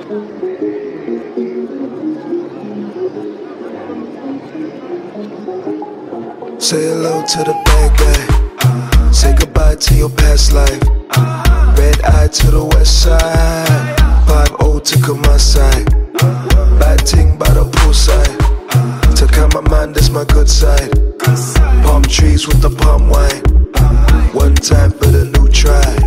Say hello to the bad guy. Say goodbye to your past life. Red eye to the west side. 5-0 to come my side. Bad thing by the poolside. To calm my mind, that's my good side. Palm trees with the palm wine. One time for the new tribe.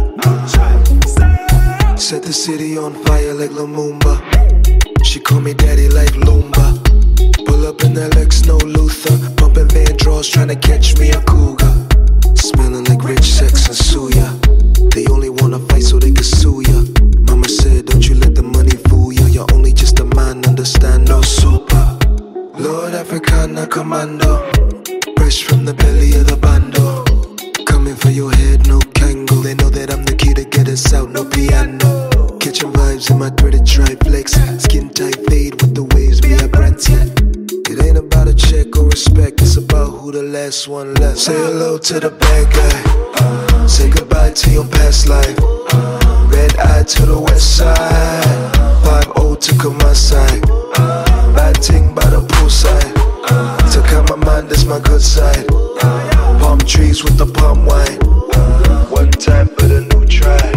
Set the city on fire like Lumumba. She call me daddy like Lumba. Pull up in that Lex, no Luther. Bumping Van Draws, tryna catch me a cougar. Smelling like rich sex and suya. They only wanna fight so they can sue ya. Mama said, don't you let the money fool ya. You're only just a man, understand, no super. Lord Africana commando. Fresh from the belly of the bando. Coming for your head, no Kangol. They know that I'm the key to get us out, no piano. Catching vibes in my threaded triflex. Skin tight fade with the waves, me a Branson. It ain't about a check or respect, it's about who the last one left. Say hello to the bad guy. Say goodbye to your past life. Red eye to the west side. 5-0 to come my side. Bad thing by the poolside. To calm my mind, that's my good side. Palm trees with the palm wine. One time for the new tribe.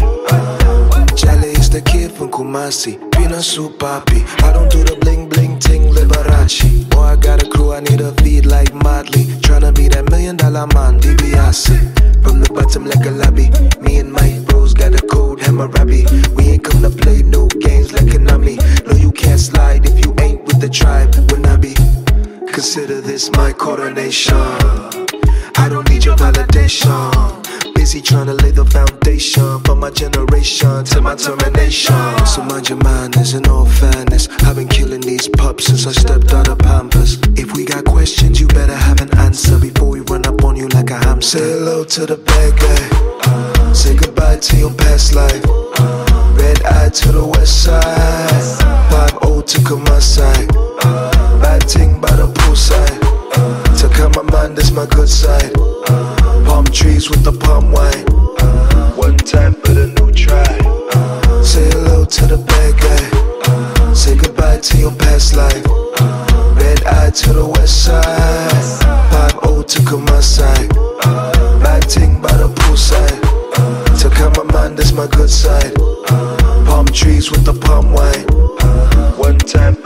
Jale is the kid from Kumasi. Pina Soup Papi. I don't do the bling bling ting Liberace. Boy, I got a crew, I need a feed like Motley. Tryna be that $1 million man, DiBiase. From the bottom like a lobby. Me and my bros got a code, Hammurabi. We ain't come to play no games like Konami. No, you can't slide if you ain't with the tribe. When I be, consider this my coronation. I don't need your validation. Busy trying to lay the foundation for my generation till my termination. So mind your manners in all fairness. I've been killing these pups since I stepped out of Pampers. If we got questions, you better have an answer before we run up on you like a hamster. Say hello to the bad guy. Say goodbye to your past life. Red eye to the west side. 5-0 to come my side. Bad thing by the poolside. To calm my mind, that's my good side. Palm trees with the palm wine. One time for the new tribe. Say hello to the bad guy. Say goodbye to your past life. Red eye to the west side. 5-0 to come my side. Bad thing by the poolside. To calm my mind, that's my good side. Palm trees with the palm wine. One time